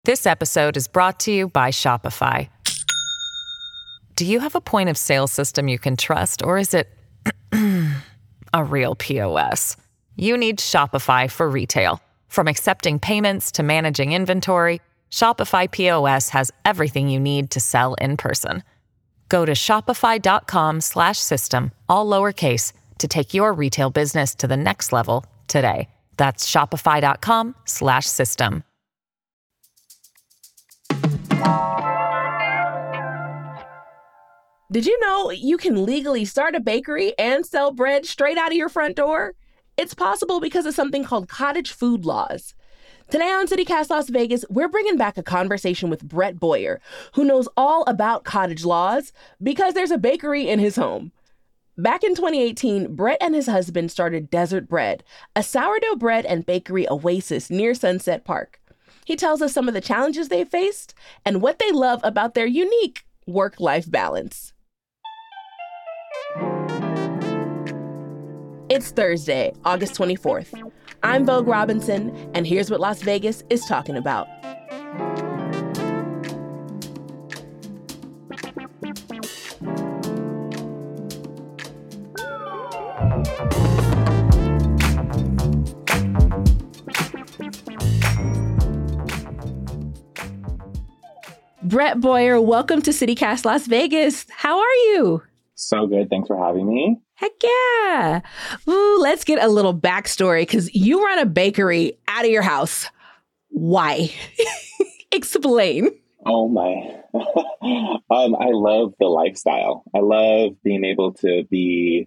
This episode is brought to you by Shopify. Do you have a point of sale system you can trust, or is it a real POS? You need Shopify for retail. From accepting payments to managing inventory, Shopify POS has everything you need to sell in person. Go to shopify.com/system, all lowercase, to take your retail business to the next level today. That's shopify.com/system. Did you know you can legally start a bakery and sell bread straight out of your front door? It's possible because of something called cottage food laws. Today on CityCast Las Vegas, we're bringing back a conversation with Brett Boyer, who knows all about cottage laws because there's a bakery in his home. Back in 2018, Brett and his husband started Desert Bread, a sourdough bread and bakery oasis near Sunset Park. He tells us some of the challenges they faced and what they love about their unique work-life balance. It's Thursday, August 24th. I'm Vogue Robinson, and here's what Las Vegas is talking about. Brett Boyer, welcome to CityCast Las Vegas. How are you? So good. Thanks for having me. Heck yeah. Ooh, let's get a little backstory because you run a bakery out of your house. Why? Explain. Oh my. I love the lifestyle. I love being able to be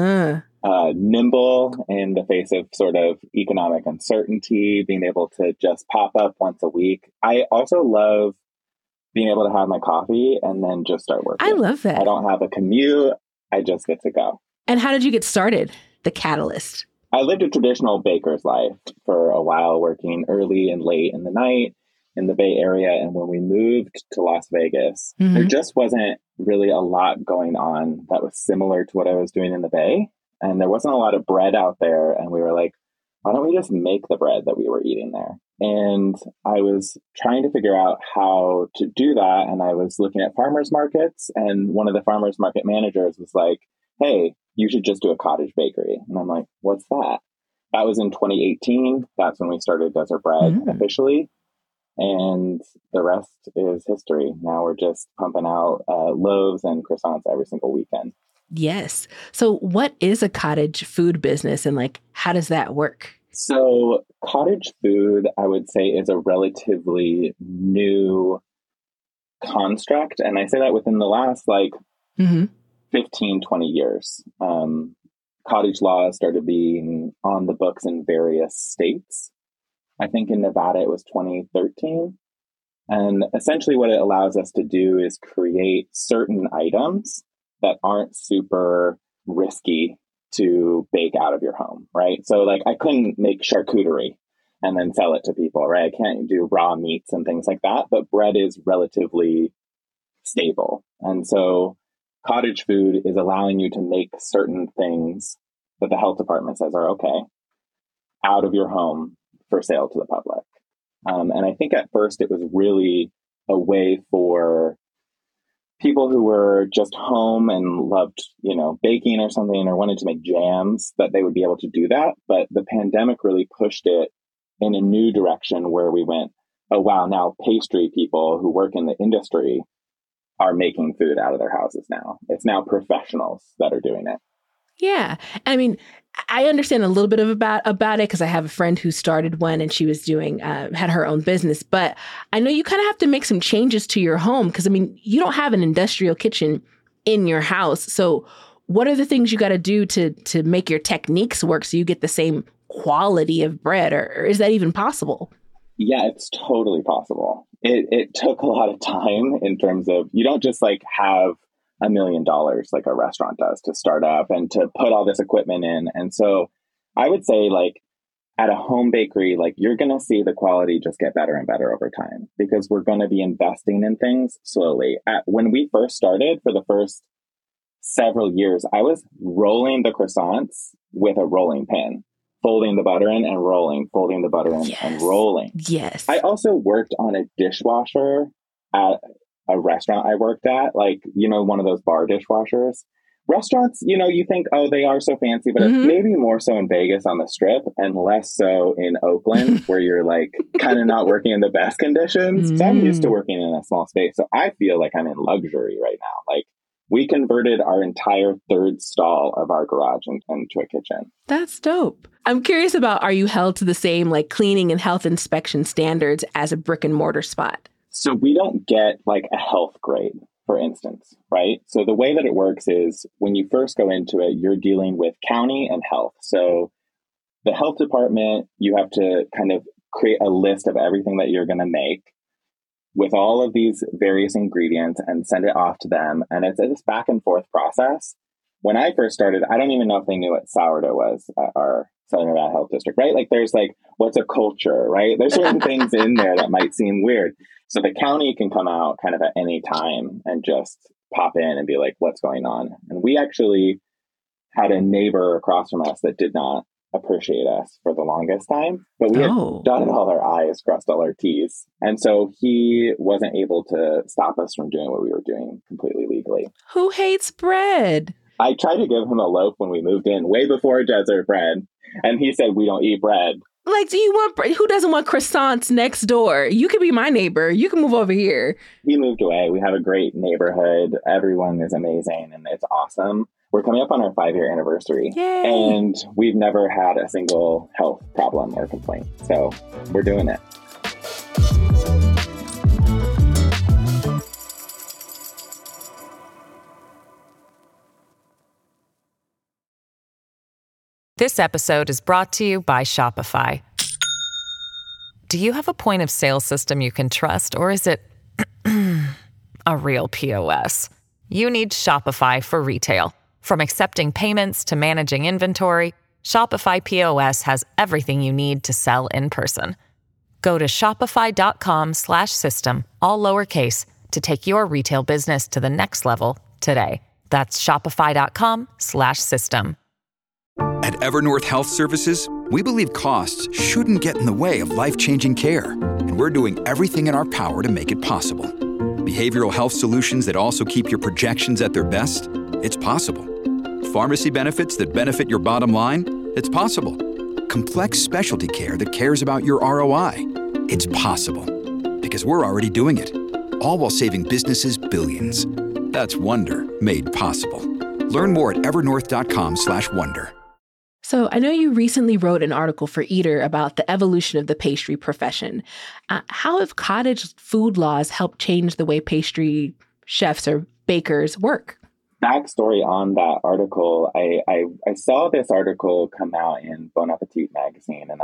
nimble in the face of sort of economic uncertainty, being able to just pop up once a week. I also love being able to have my coffee and then just start working. I love that. I don't have a commute. I just get to go. And how did you get started? The catalyst. I lived a traditional baker's life for a while, working early and late in the night in the Bay Area. And when we moved to Las Vegas, there just wasn't really a lot going on that was similar to what I was doing in the Bay. And there wasn't a lot of bread out there. And we were like, why don't we just make the bread that we were eating there? And I was trying to figure out how to do that. And I was looking at farmers markets, and one of the farmers market managers was like, hey, you should just do a cottage bakery. And I'm like, what's that? That was in 2018. That's when we started Desert Bread officially. And the rest is history. Now we're just pumping out loaves and croissants every single weekend. Yes. So what is a cottage food business, and how does that work? So cottage food, I would say, is a relatively new construct. And I say that within the last 15, 20 years. Cottage laws started being on the books in various states. I think in Nevada, it was 2013. And essentially what it allows us to do is create certain items that aren't super risky to bake out of your home, right? So I couldn't make charcuterie and then sell it to people, right? I can't do raw meats and things like that, but bread is relatively stable. And so cottage food is allowing you to make certain things that the health department says are okay out of your home for sale to the public. And I think at first it was really a way for people who were just home and loved, baking or something, or wanted to make jams, that they would be able to do that. But the pandemic really pushed it in a new direction where we went, oh, wow, now pastry people who work in the industry are making food out of their houses now. It's now professionals that are doing it. Yeah. I mean, I understand a little bit about it because I have a friend who started one and she was doing, had her own business. But I know you kind of have to make some changes to your home because, you don't have an industrial kitchen in your house. So what are the things you got to do to make your techniques work so you get the same quality of bread? Or is that even possible? Yeah, it's totally possible. It took a lot of time in terms of, you don't just have $1 million like a restaurant does to start up and to put all this equipment in. And so I would say at a home bakery, you're going to see the quality just get better and better over time because we're going to be investing in things slowly. When we first started, for the first several years, I was rolling the croissants with a rolling pin. folding the butter in and rolling, folding the butter in and rolling. Yes. I also worked on a dishwasher at a restaurant I worked at, like, one of those bar dishwashers. Restaurants, you think, oh, they are so fancy, but it's maybe more so in Vegas on the Strip and less so in Oakland, where you're like kind of not working in the best conditions. So I'm used to working in a small space. So I feel like I'm in luxury right now. Like, we converted our entire third stall of our garage into a kitchen. That's dope. I'm curious about, are you held to the same like cleaning and health inspection standards as a brick and mortar spot? So we don't get like a health grade, for instance, right? So the way that it works is when you first go into it, you're dealing with county and health. So the health department, you have to kind of create a list of everything that you're going to make with all of these various ingredients and send it off to them. And it's this back and forth process. When I first started, I don't even know if they knew what sourdough was at our Southern Nevada Health District, right? Like there's like, what's a culture, right? There's certain things in there that might seem weird. So the county can come out kind of at any time and just pop in and be like, what's going on? And we actually had a neighbor across from us that did not appreciate us for the longest time, but we had dotted all our I's, crossed all our T's. And so he wasn't able to stop us from doing what we were doing completely legally. Who hates bread? I tried to give him a loaf when we moved in, way before desert bread. And he said, we don't eat bread. Like, do you want bread? Who doesn't want croissants next door? You could be my neighbor. You can move over here. He moved away. We have a great neighborhood. Everyone is amazing and it's awesome. We're coming up on our 5-year anniversary. Yay. And we've never had a single health problem or complaint. So we're doing it. This episode is brought to you by Shopify. Do you have a point of sale system you can trust, or is it a real POS? You need Shopify for retail. From accepting payments to managing inventory, Shopify POS has everything you need to sell in person. Go to shopify.com/system, all lowercase, to take your retail business to the next level today. That's shopify.com/system. At Evernorth Health Services, we believe costs shouldn't get in the way of life-changing care, and we're doing everything in our power to make it possible. Behavioral health solutions that also keep your projections at their best? It's possible. Pharmacy benefits that benefit your bottom line? It's possible. Complex specialty care that cares about your ROI? It's possible. Because we're already doing it. All while saving businesses billions. That's Wonder made possible. Learn more at evernorth.com/wonder. So I know you recently wrote an article for Eater about the evolution of the pastry profession. How have cottage food laws helped change the way pastry chefs or bakers work? Backstory on that article, I saw this article come out in Bon Appetit magazine, and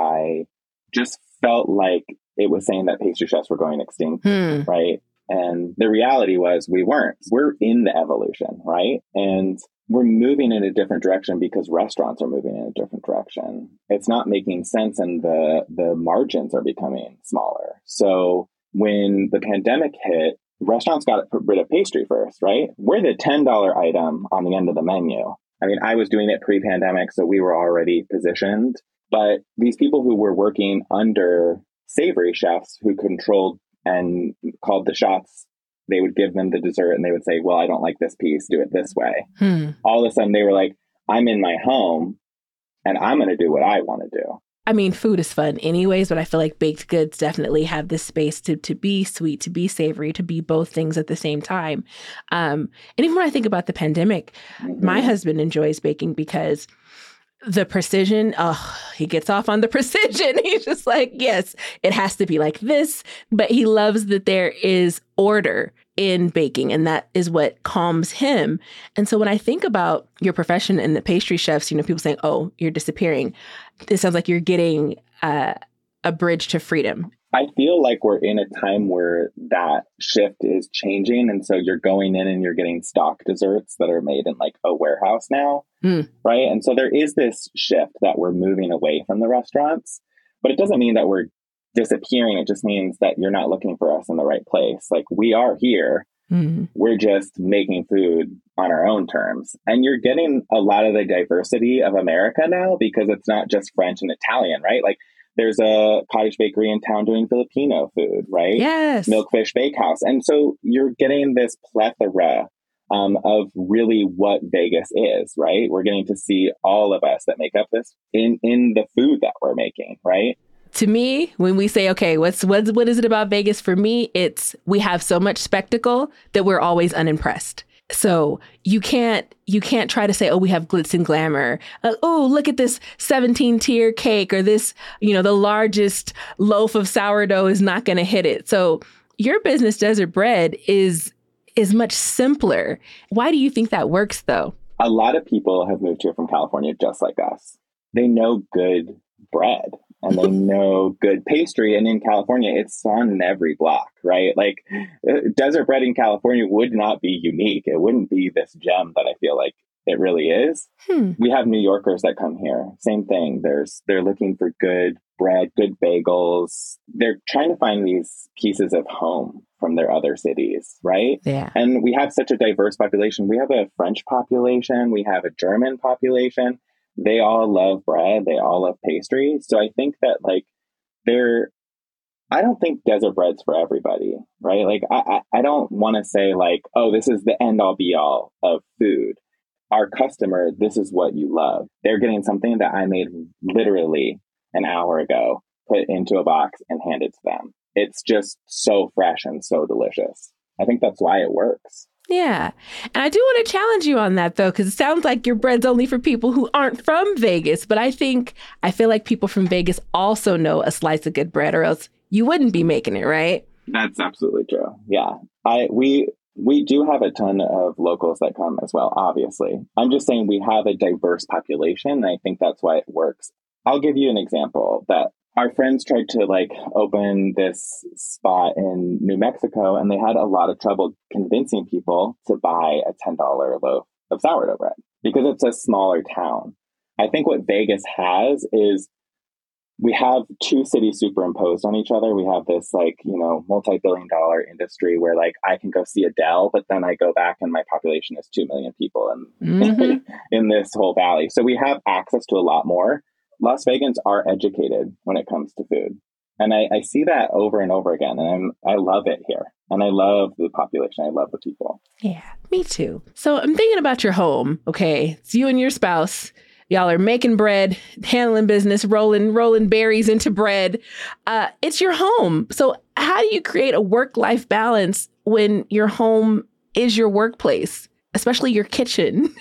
I just felt like it was saying that pastry chefs were going extinct, right? And the reality was we weren't. We're in the evolution, right? And we're moving in a different direction because restaurants are moving in a different direction. It's not making sense, and the margins are becoming smaller. So when the pandemic hit, restaurants got rid of pastry first, right? We're the $10 item on the end of the menu. I mean, I was doing it pre-pandemic, so we were already positioned. But these people who were working under savory chefs who controlled and called the shots, they would give them the dessert and they would say, well, I don't like this piece, do it this way. All of a sudden they were like, I'm in my home and I'm going to do what I want to do. I mean, food is fun anyways, but I feel like baked goods definitely have this space to be sweet, to be savory, to be both things at the same time. And even when I think about the pandemic, my husband enjoys baking because the precision, he gets off on the precision. He's just like, yes, it has to be like this. But he loves that there is order in baking, and that is what calms him. And so when I think about your profession and the pastry chefs, people saying, oh, you're disappearing. It sounds like you're getting a bridge to freedom. I feel like we're in a time where that shift is changing. And so you're going in and you're getting stock desserts that are made in like a warehouse now. Right. And so there is this shift that we're moving away from the restaurants, but it doesn't mean that we're disappearing. It just means that you're not looking for us in the right place. Like, we are here. We're just making food on our own terms. And you're getting a lot of the diversity of America now because it's not just French and Italian, right? Like there's a cottage bakery in town doing Filipino food, right? Yes. Milkfish Bakehouse. And so you're getting this plethora of really what Vegas is, right? We're getting to see all of us that make up this in the food that we're making, right? To me, when we say, okay, what is it about Vegas? For me, it's we have so much spectacle that we're always unimpressed. So you can't try to say, oh, we have glitz and glamour. Oh, look at this 17-tier cake, or this, the largest loaf of sourdough is not going to hit it. So your business, Desert Bread, is much simpler. Why do you think that works, though? A lot of people have moved here from California just like us. They know good bread and they know good pastry. And in California, it's on every block, right? Like Desert Bread in California would not be unique. It wouldn't be this gem that I feel like it really is. We have New Yorkers that come here. Same thing. They're looking for good bread, good bagels. They're trying to find these pieces of home from their other cities, right? Yeah. And we have such a diverse population. We have a French population. We have a German population. They all love bread. They all love pastry. So I think that I don't think Desert Bread's for everybody, right? Like I don't want to say like, oh, this is the end all be all of food. Our customer, this is what you love. They're getting something that I made literally an hour ago, put into a box and handed to them. It's just so fresh and so delicious. I think that's why it works. Yeah. And I do want to challenge you on that, though, because it sounds like your bread's only for people who aren't from Vegas. But I feel like people from Vegas also know a slice of good bread, or else you wouldn't be making it, right? That's absolutely true. Yeah. We do have a ton of locals that come as well, obviously. I'm just saying we have a diverse population, and I think that's why it works. I'll give you an example that our friends tried to open this spot in New Mexico, and they had a lot of trouble convincing people to buy a $10 loaf of sourdough bread because it's a smaller town. I think what Vegas has is we have two cities superimposed on each other. We have this multi-billion-dollar industry where I can go see Adele, but then I go back and my population is 2 million people in this whole valley. So we have access to a lot more. Las Vegans are educated when it comes to food. And I see that over and over again. And I love it here. And I love the population. I love the people. Yeah, me too. So I'm thinking about your home. Okay, it's you and your spouse. Y'all are making bread, handling business, rolling berries into bread. It's your home. So how do you create a work-life balance when your home is your workplace, especially your kitchen?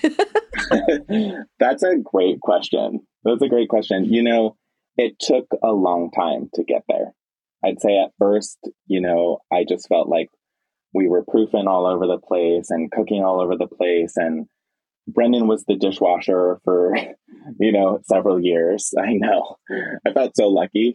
That's a great question. That's a great question. It took a long time to get there. I'd say at first, I just felt like we were proofing all over the place and cooking all over the place. And Brendan was the dishwasher for, several years. I know. I felt so lucky.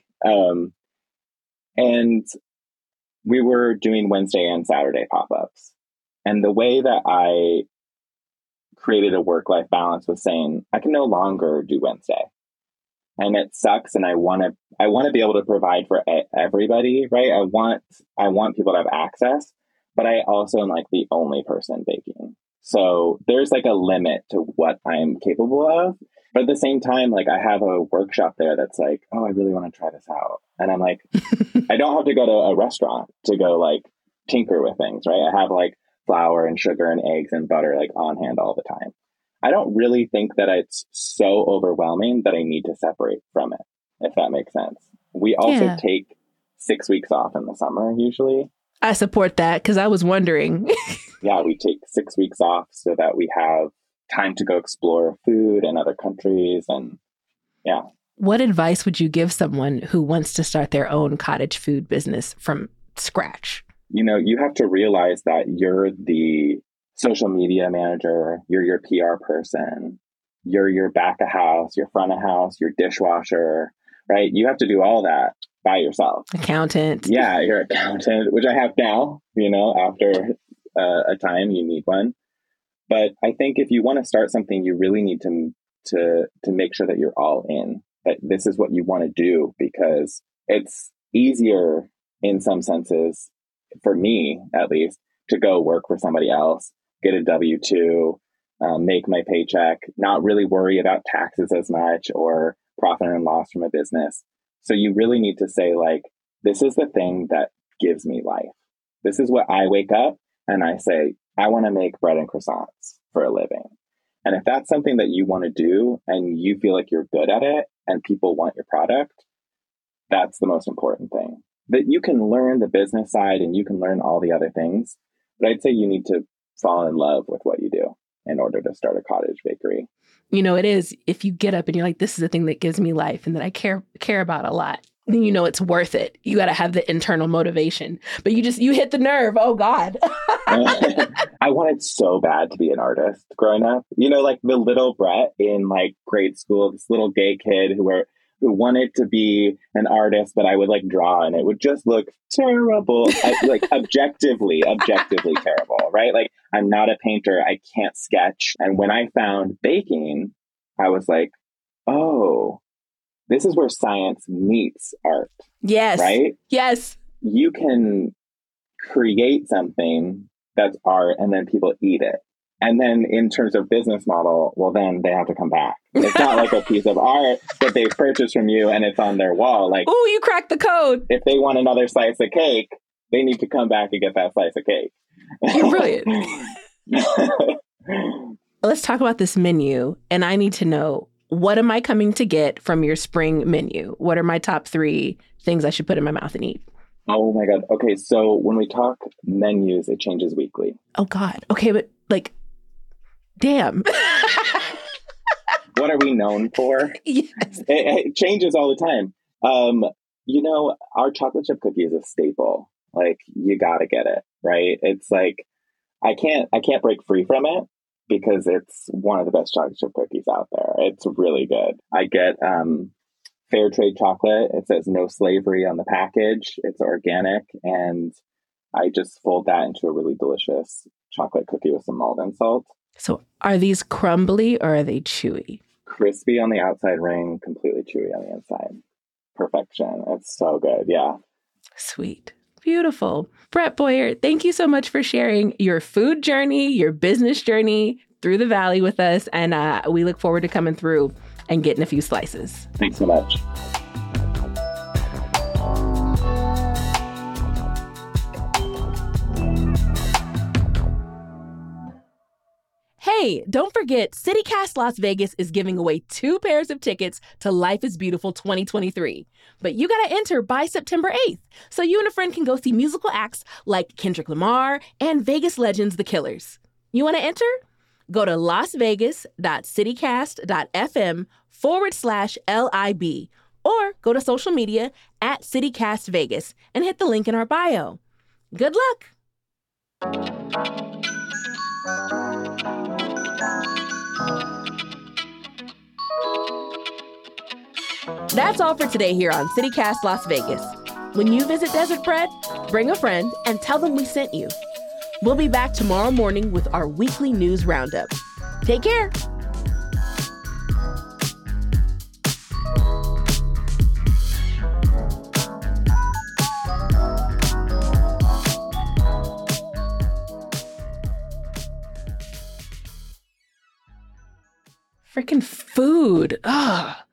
And we were doing Wednesday and Saturday pop-ups. And the way that I created a work-life balance was saying, I can no longer do Wednesday. And it sucks. And I want to be able to provide for everybody, right? I want people to have access, but I also am the only person baking. So there's a limit to what I'm capable of. But at the same time, I have a workshop there that's oh, I really want to try this out. And I'm I don't have to go to a restaurant to go tinker with things, right? I have flour and sugar and eggs and butter on hand all the time. I don't really think that it's so overwhelming that I need to separate from it, if that makes sense. We also take 6 weeks off in the summer, usually. I support that because I was wondering. Yeah, we take 6 weeks off so that we have time to go explore food in other countries. And yeah. What advice would you give someone who wants to start their own cottage food business from scratch? You have to realize that you're the social media manager, you're your PR person, you're your back of house, your front of house, your dishwasher, right? You have to do all that by yourself. Accountant. Yeah, your accountant, which I have now, after a time you need one. But I think if you want to start something, you really need to make sure that you're all in, that this is what you want to do, because it's easier in some senses, for me at least, to go work for somebody else, get a W-2, make my paycheck, not really worry about taxes as much or profit and loss from a business. So you really need to say, like, this is the thing that gives me life. This is what I wake up and I say, I want to make bread and croissants for a living. And if that's something that you want to do and you feel like you're good at it and people want your product, that's the most important thing. That you can learn the business side and you can learn all the other things, but I'd say you need to fall in love with what you do in order to start a cottage bakery. You know, it is, if you get up and you're like, this is the thing that gives me life and that I care about a lot, then you know it's worth it. You got to have the internal motivation. But you hit the nerve. Oh, God. I wanted so bad to be an artist growing up. You know, like the little Brett in like grade school, this little gay kid who wanted to be an artist, but I would like draw and it would just look terrible. Like objectively terrible, right? Like I'm not a painter. I can't sketch. And when I found baking, I was like, oh, this is where science meets art. Yes. Right? Yes. You can create something that's art and then people eat it. And then in terms of business model, well, then they have to come back. It's not like a piece of art that they've purchased from you and it's on their wall. Like, ooh, you cracked the code. If they want another slice of cake, they need to come back and get that slice of cake. You're brilliant. Let's talk about this menu. And I need to know, what am I coming to get from your spring menu? What are my top 3 things I should put in my mouth and eat? Oh my God. Okay. So when we talk menus, it changes weekly. Oh God. Okay. But like, damn. What are we known for? Yes. It changes all the time. You know, our chocolate chip cookie is a staple. Like, you got to get it, right? It's like, I can't break free from it because it's one of the best chocolate chip cookies out there. It's really good. I get fair trade chocolate. It says no slavery on the package. It's organic. And I just fold that into a really delicious chocolate cookie with some Maldon salt. So are these crumbly or are they chewy? Crispy on the outside ring, completely chewy on the inside. Perfection. It's so good. Yeah. Sweet. Beautiful. Brett Boyer, thank you so much for sharing your food journey, your business journey through the valley with us. And we look forward to coming through and getting a few slices. Thanks so much. Hey, don't forget, CityCast Las Vegas is giving away 2 pairs of tickets to Life is Beautiful 2023. But you got to enter by September 8th so you and a friend can go see musical acts like Kendrick Lamar and Vegas legends The Killers. You want to enter? Go to lasvegas.citycast.fm/LIB or go to social media at CityCast Vegas and hit the link in our bio. Good luck. That's all for today here on CityCast Las Vegas. When you visit Desert Bread, bring a friend and tell them we sent you. We'll be back tomorrow morning with our weekly news roundup. Take care. Freaking food. Ugh.